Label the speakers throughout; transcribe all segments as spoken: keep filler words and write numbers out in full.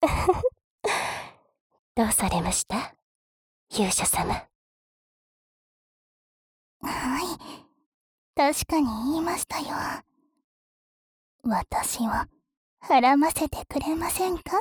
Speaker 1: どうされました、勇者様。
Speaker 2: はい、確かに言いましたよ。私をはらませてくれませんかって。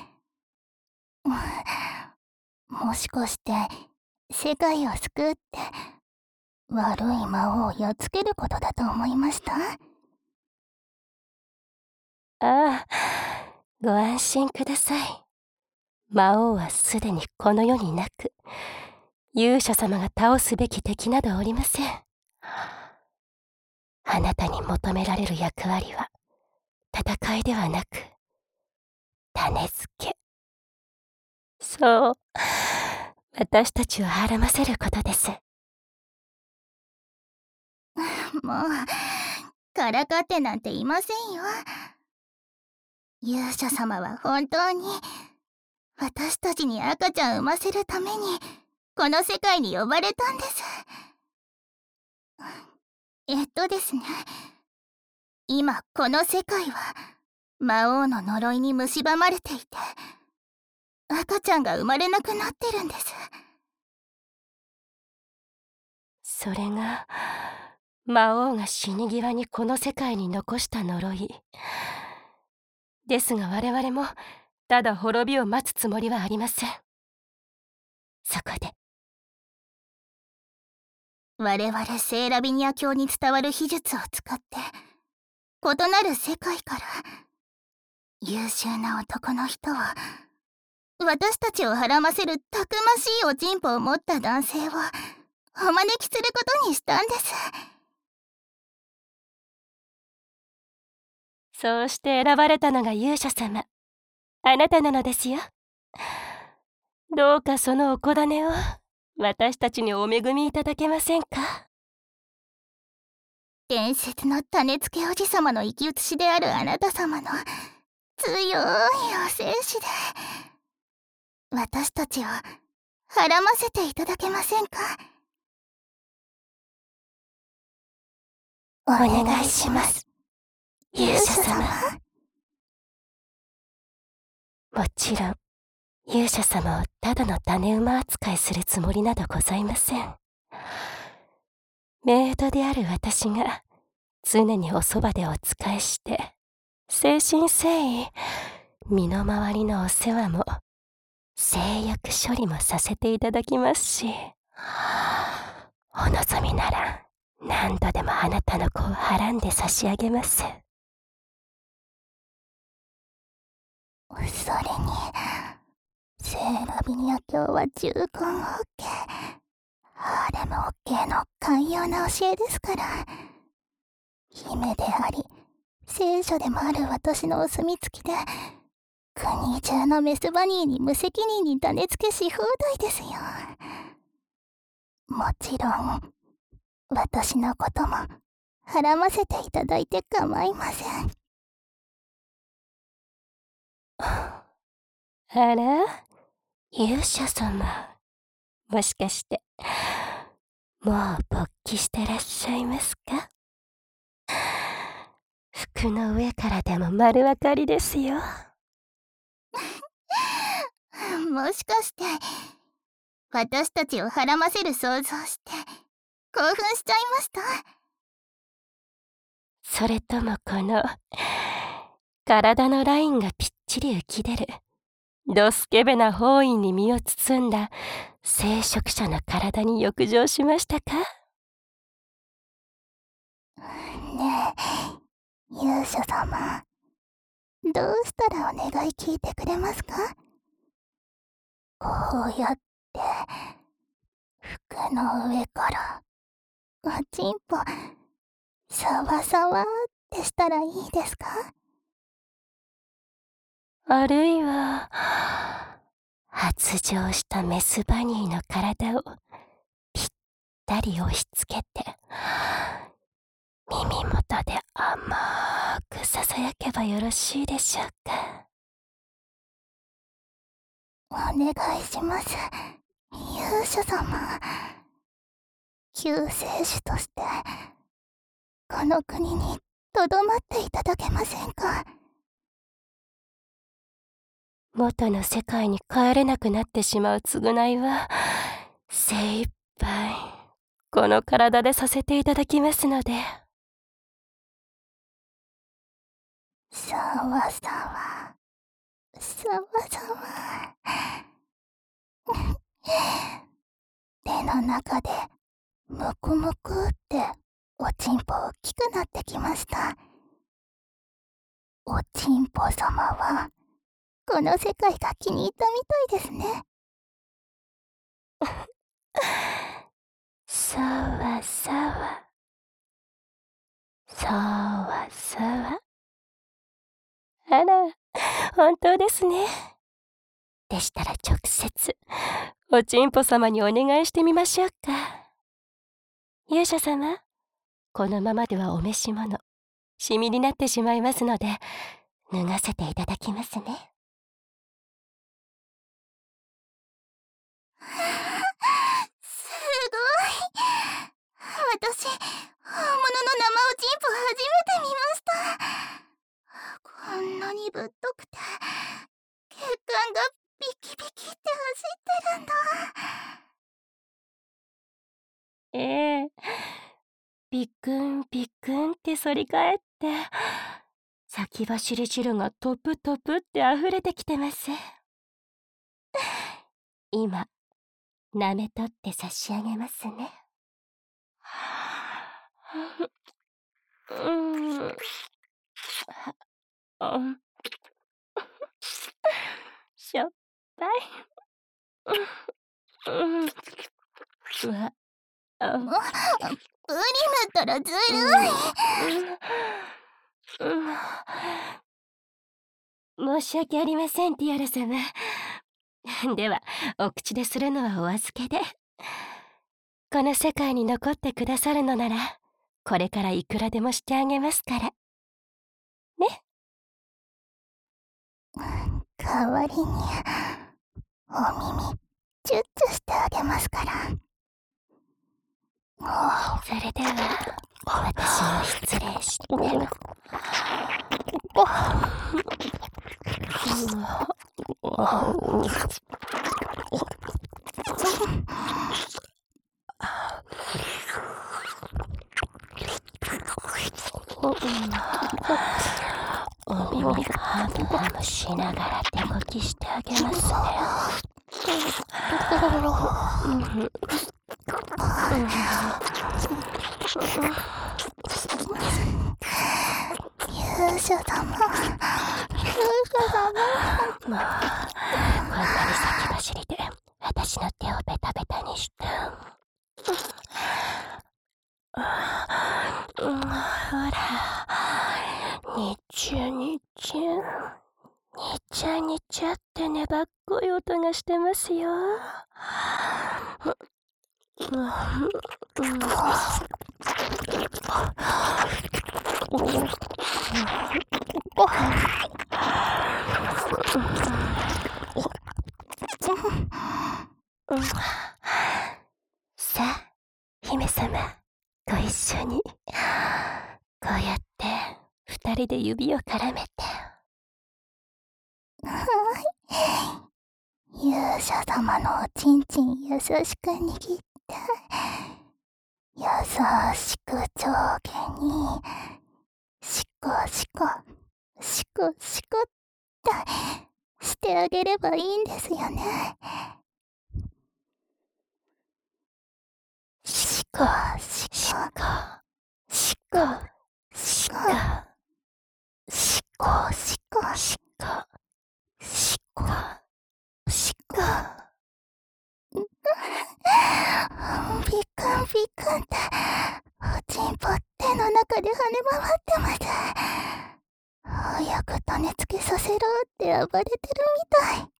Speaker 2: もしかして世界を救うって悪い魔王をやっつけることだと思いました？
Speaker 1: ああ、ご安心ください。魔王はすでにこの世になく、勇者様が倒すべき敵などおりません。あなたに求められる役割は戦いではなく種付け。そう、私たちをはらませることです。
Speaker 2: もうからかってなんていませんよ。勇者様は本当に私たちに赤ちゃん産ませるためにこの世界に呼ばれたんです。えっとですね、今この世界は魔王の呪いに蝕まれていて、赤ちゃんが生まれなくなってるんです。
Speaker 1: それが魔王が死に際にこの世界に残した呪いですが、我々もただ滅びを待つつもりはありません。そこで
Speaker 2: 我々セーラビニア教に伝わる秘術を使って異なる世界から優秀な男の人を、私たちをはらませるたくましいおちんぽを持った男性をお招きすることにしたんです。
Speaker 1: そうして選ばれたのが勇者様、あなたなのですよ。どうかそのお子種を私たちにお恵みいただけませんか。
Speaker 2: 伝説の種付けおじさまの生き写しであるあなた様の強いお精子で私たちをはらませていただけませんか。
Speaker 1: お願いします、勇者様。もちろん勇者様をただの種馬扱いするつもりなどございません。メイドである私が常におそばでお仕えして誠心誠意身の回りのお世話も性欲処理もさせていただきますし、お望みなら何度でもあなたの子をはらんで差し上げます。
Speaker 2: それにセーラビニア教は重婚 OK、 ハーレム OK の寛容な教えですから、姫であり聖書でもある私のお墨付きで国中のメスバニーに無責任に種付けし放題ですよ。もちろん私のこともはらませていただいて構いません。
Speaker 1: あら、勇者様、もしかしてもう勃起してらっしゃいますか。服の上からでも丸分かりですよ。
Speaker 2: もしかして私たちをはらませる想像して興奮しちゃいました？
Speaker 1: それともこの体のラインがぴっちり浮き出るドスケベな包囲に身を包んだ聖職者の体に浴場しましたか。
Speaker 2: ねえ勇者様、どうしたらお願い聞いてくれますか。こうやって服の上からおちんぽサワサワってしたらいいですか。
Speaker 1: あるいは発情したメスバニーの体をぴったり押し付けて耳元で甘くささやけばよろしいでしょうか。
Speaker 2: お願いします、勇者様。救世主としてこの国にとどまっていただけませんか。
Speaker 1: 元の世界に帰れなくなってしまう償いは精一杯この体でさせていただきますので。
Speaker 2: さわさわさわさわ手の中でむくむくっておちんぽ大きくなってきました。おちんぽ様はこの世界が気に入ったみたいですね。
Speaker 1: さわさわさわさわ。あら、本当ですね。でしたら直接おちんぽ様にお願いしてみましょうか。勇者様、このままではお召し物シミになってしまいますので脱がせていただきますね。
Speaker 2: すごい。私、本物の生おちんぽ初めて見ました。こんなにぶっとくて血管がビキビキって走ってるんだ。
Speaker 1: ええ、ビックンビックンって反り返って先走り汁がトプトプって溢れてきてます。今舐めとって差し上げますね。うん、うん、しょっぱい。うん、うわ、あ、
Speaker 2: 無理だったらずるい。
Speaker 1: うんうん、申し訳ありません、ティアラ様。ではお口でするのはお預けで。この世界に残ってくださるのならこれからいくらでもしてあげますからね。
Speaker 2: 代わりにお耳チュッチュしてあげますから。
Speaker 1: それでは私も失礼して。お耳ハムハムしながら手こきしてあげますね。
Speaker 2: 勇者様、勇者様。
Speaker 1: もうこんなに先走りで私の手をベタベタにして。うん、ほら、にちゅにちゅにちゃにちゃって粘っこい音がしてますよ。うんうんさあ、姫様、ご一緒にこうやって二人で指を絡めて。
Speaker 2: はい、勇者様のおちんちん優しく握って優しく上下にシコシコシコシコってしてあげればいいんですよね。シコシコシコシコシコシコシコシコシコシコビクンビクンっておちんぽ手の中で跳ね回ってます。早く種付けさせろって暴れてるみたい。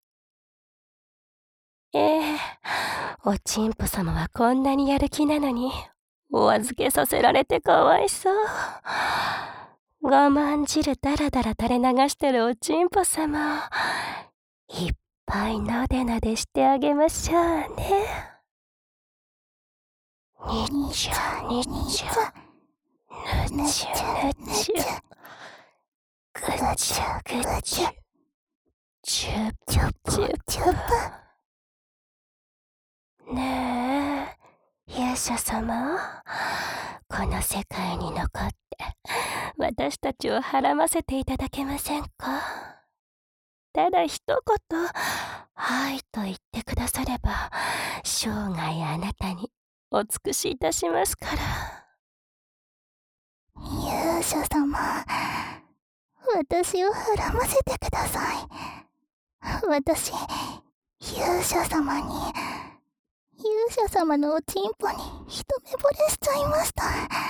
Speaker 1: ええ、おちんぽ様はこんなにやる気なのにお預けさせられてかわいそう。我慢汁だらだら垂れ流してるおちんぽ様、いっぱいなでなでしてあげましょうね。にちゅにちゅぬちゅぬちゅぐちゅぐちゅチュッ
Speaker 2: チュップ
Speaker 1: チュッ
Speaker 2: チュップ。
Speaker 1: ねえ、勇者様、この世界に残って私たちをはらませていただけませんか？ただ一言「はい」と言ってくだされば、生涯あなたにお尽くしいたしますから。
Speaker 2: 勇者様、私をはらませてください。私、勇者様に、勇者様のおちんぽに一目惚れしちゃいました。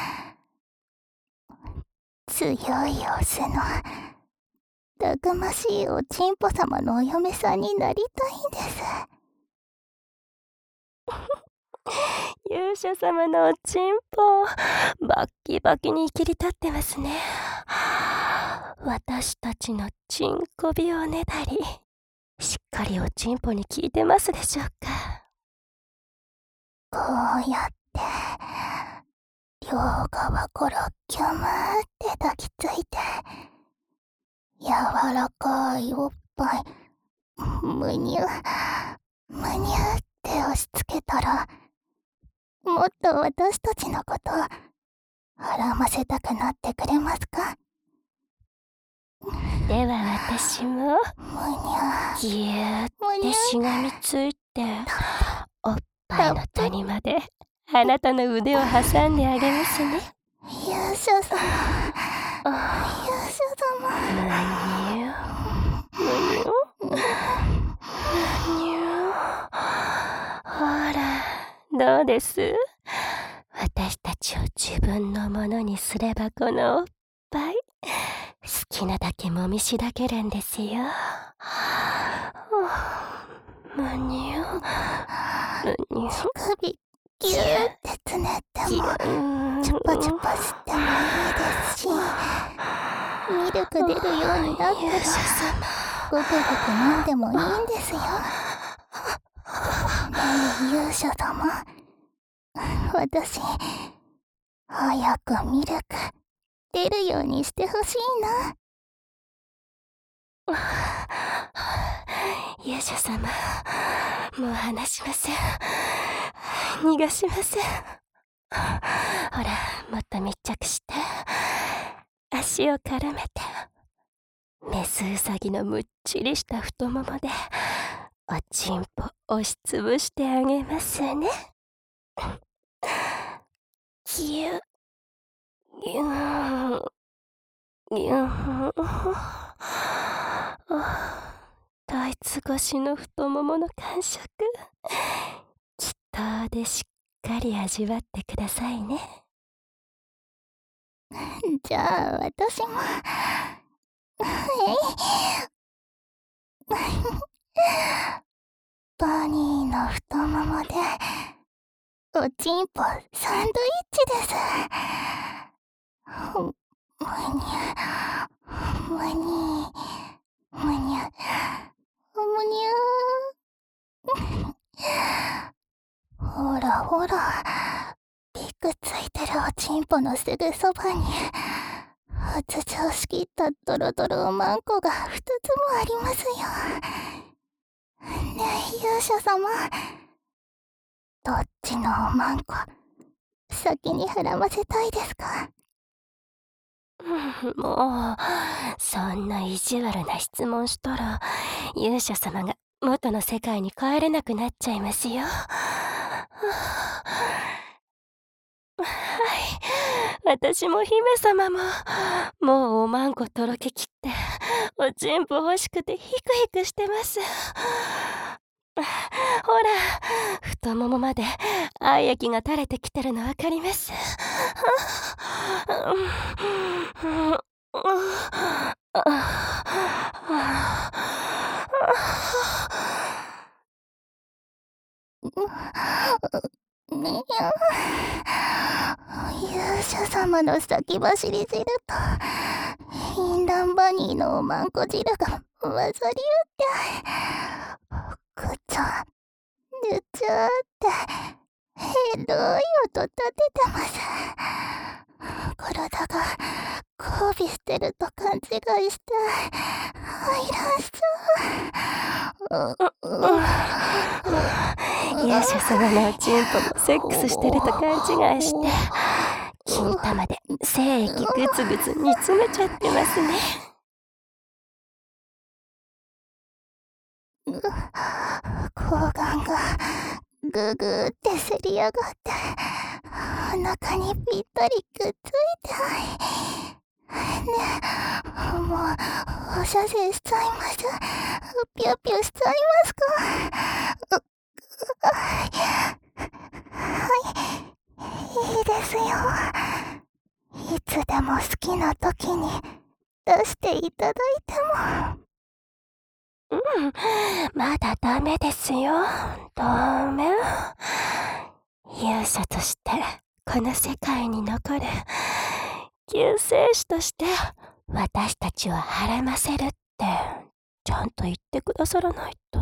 Speaker 2: 強いオスの、たくましいおちんぽ様のお嫁さんになりたいんです。
Speaker 1: 勇者様のおちんぽ、バッキバキに切り立ってますね。私たちのチンコビをねだり、しっかりおちんぽに効いてますでしょうか。
Speaker 2: こうやって、両側からキュムーって抱きついて、柔らかいおっぱい、むにゅ、むにゅって押し付けたら、もっと私たちのこと、はらませたくなってくれますか？
Speaker 1: では私も、
Speaker 2: むにゅ、
Speaker 1: ぎゅーっ
Speaker 2: むにゅ
Speaker 1: てしがみついて、おっぱいの谷まであなたの腕を挟んであげますね。
Speaker 2: 勇者様、勇者様。
Speaker 1: むにゅむにゅむにゅ。ほら、どうです？私たちを自分のものにすれば、このおっぱい、好きなだけもみしだけるんですよ。むにゅむにゅ。
Speaker 2: 乳首ギューってつねっても、チュパチュパしてもいいですし、ミルク出るようになったら、ごくごく飲んでもいいんですよ。ねえ勇者様、私、早くミルク出るようにしてほしいな。
Speaker 1: 勇者様、もう離しません。逃がしません。ほら、もっと密着して、足を絡めて、メスウサギのむっちりした太ももでおちんぽ押しつぶしてあげますね。ぎゅぎゅぎゅドイツ越しの太ももの感触、きっとでしっかり味わってくださいね。
Speaker 2: じゃあ私も、バニーの太ももで、おちんぽサンドイッチです。むにゅ、むにゅ、むにゅ、むにゅ。ほらほら、ピクついてるおちんぽのすぐそばに、発情しきったドロドロおまんこがふたつもありますよ。ねえ勇者様、どっちのおまんこ先にはらませたいですか？
Speaker 1: もう、そんな意地悪な質問したら、勇者様が元の世界に帰れなくなっちゃいますよ。はい、私も姫様も、もうおまんことろけきって、おちんぽ欲しくてヒクヒクしてます。ほら、太ももまで愛液が垂れてきてるのわかります？
Speaker 2: 勇者様の先走り汁とインランバニーのおまんこ汁が混ざり合ってぐちゃぬちゃってエロい音立ててます。 体が交尾してると勘違いして排卵しちゃう。
Speaker 1: 勇者様のおちんぽもセックスしてると勘違いして金玉で精液グツグツ煮詰めちゃってますね。
Speaker 2: 睾丸がぐぐーってせり上がってお腹にぴったりくっついてねえ、もうお射精しちゃいます。ぴゅぴゅしちゃいますか。はいいいですよ。いつでも好きな時に出していただいても。
Speaker 1: うん、まだダメですよ。ダメ。勇者としてこの世界に残る救世主として私たちをはらませるってちゃんと言ってくださらないと。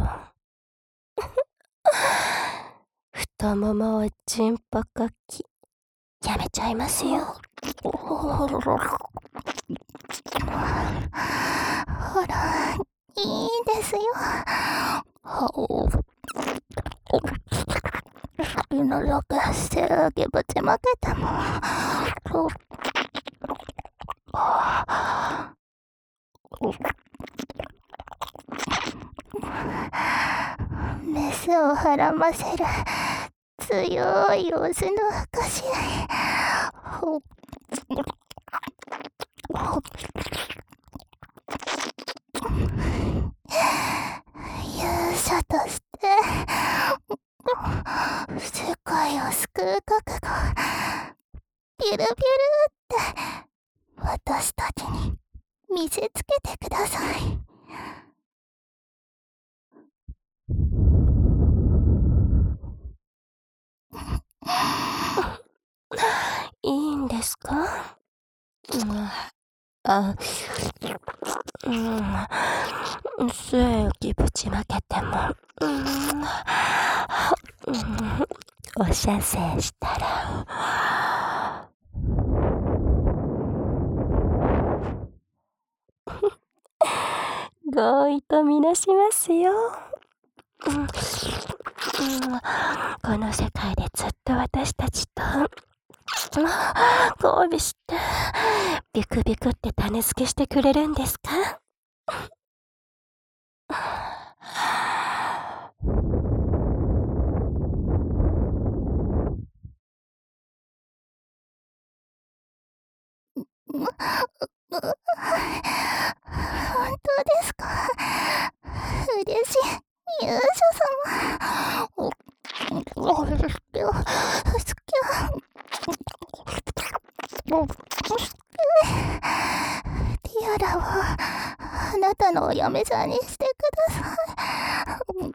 Speaker 1: 太ももをちんぽこきやめちゃいますよ。
Speaker 2: ほら、いいですよ。好きなだけしてあげぶちまけても。メスをはらませる強いオスの証。勇者として世界を救う覚悟、ビュルビュルって私たちに見せつけてください。
Speaker 1: いいんですか？うん、あ、うん、精液ぶちまけても、うん、うん、お射精したら合意とみなしますよ。うんうん、この世界でずっと私たちと交尾してビクビクって種付けしてくれるんですか？
Speaker 2: 本当ですか？嬉しい、勇者様。好き。ティアラをあなたのお嫁さんにしてください。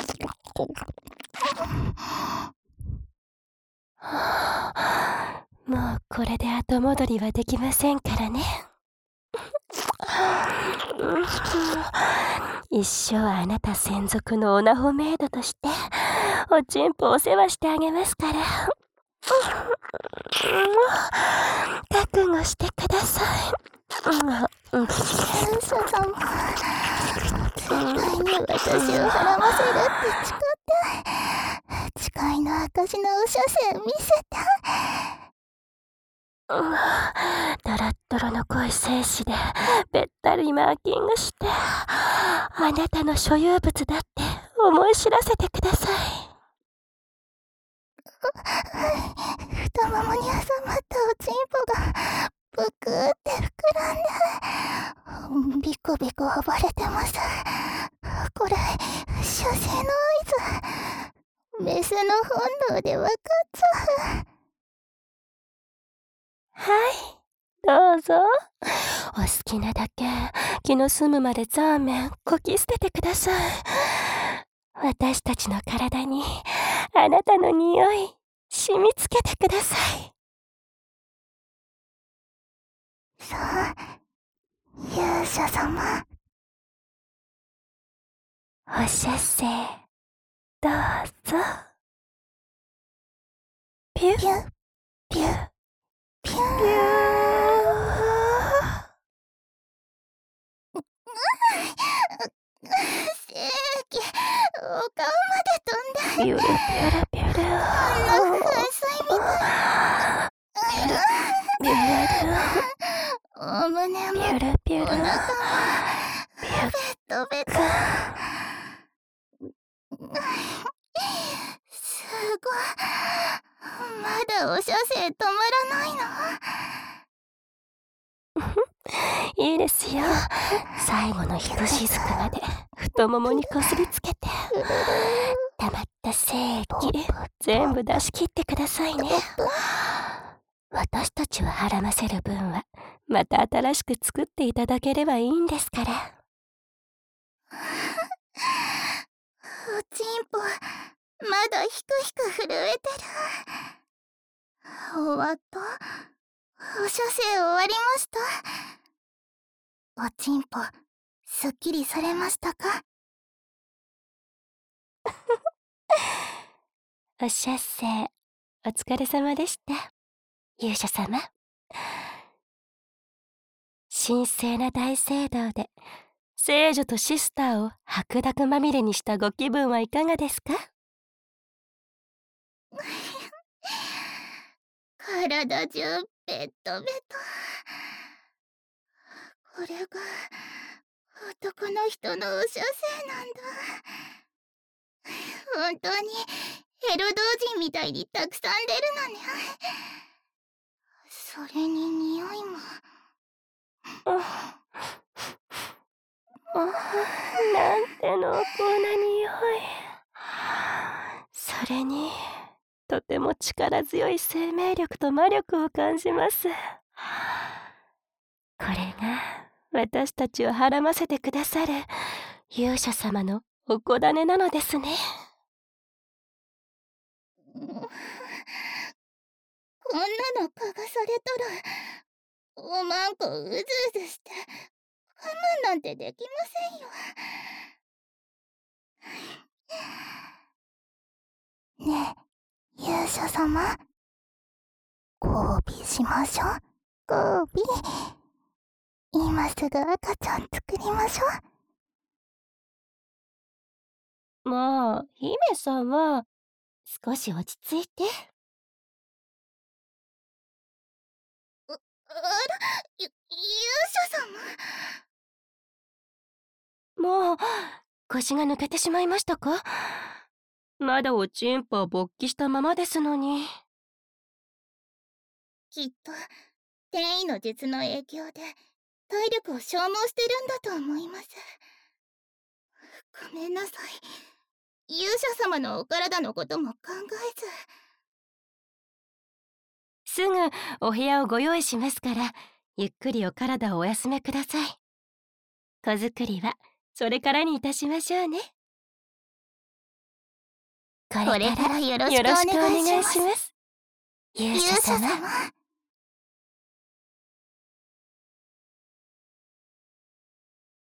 Speaker 1: もうこれで後戻りはできませんからね。一生あなた専属のオナホメイドとしておちんぽお世話してあげますから覚悟してください。
Speaker 2: 勇者様、絶対に私をはらませるって誓って、誓いの証のお写真見せて。
Speaker 1: ドロッドロの濃い精子でべったりマーキングしてあなたの所有物だって思い知らせてください。
Speaker 2: 太ももに挟まったおちんぽがぷくって膨らんでビコビコ暴れてます。これ射精の合図。メスの本能で分かっちゃう。
Speaker 1: はい、どうぞ。お好きなだけ気の済むまでザーメンこき捨ててください。私たちの体にあなたの匂い染みつけてください。
Speaker 2: さあ、勇者様。
Speaker 1: お射精どうぞ。ピュッ
Speaker 2: ピュッ
Speaker 1: ピュッ
Speaker 2: ピ
Speaker 1: ピュ
Speaker 2: ー。正規、お顔まで飛んだ。
Speaker 1: ーピュルピュルピュル
Speaker 2: あの噴水みたい。
Speaker 1: ピュル
Speaker 2: お胸も
Speaker 1: ピュルピュル
Speaker 2: お腹もベトベト。すごい。まだお射精止まらないの？
Speaker 1: いいですよ。最後のひとしずくまで太ももにこすりつけて、溜まった精液全部出し切ってくださいね。私たちをはらませる分はまた新しく作っていただければいいんですから。
Speaker 2: おちんぽまだひくひく震えてる。終わった。お射精終わりました。おちんぽすっきりされましたか？
Speaker 1: お射精お疲れ様でした、勇者様。神聖な大聖堂で聖女とシスターを白濁まみれにしたご気分はいかがですか？
Speaker 2: 体中ベトベト。これが男の人のお射精なんだ。本当にヘロ同人みたいにたくさん出るのね。それに匂いも。
Speaker 1: なんて濃厚な匂い。それにとても力強い生命力と魔力を感じます。これが私たちをはらませてくださる勇者様のおこだねなのですね。
Speaker 2: こんなの嗅がされたらおまんこうずうずして我慢なんてできませんよ。ねえ勇者様、交尾しましょう。交尾。今すぐ赤ちゃん作りましょ
Speaker 1: う。もう姫さんは少し落ち着いて。
Speaker 2: あら、ゆ勇者
Speaker 1: 様。もう腰が抜けてしまいましたか？まだおちんぽは勃起したままですのに。
Speaker 2: きっと転移の術の影響で体力を消耗してるんだと思います。ごめんなさい。勇者様のお体のことも考えず。
Speaker 1: すぐお部屋をご用意しますから、ゆっくりお体をお休めください。子作りはそれからにいたしましょうね。
Speaker 2: これからよろしくお願いします。
Speaker 1: 勇者様。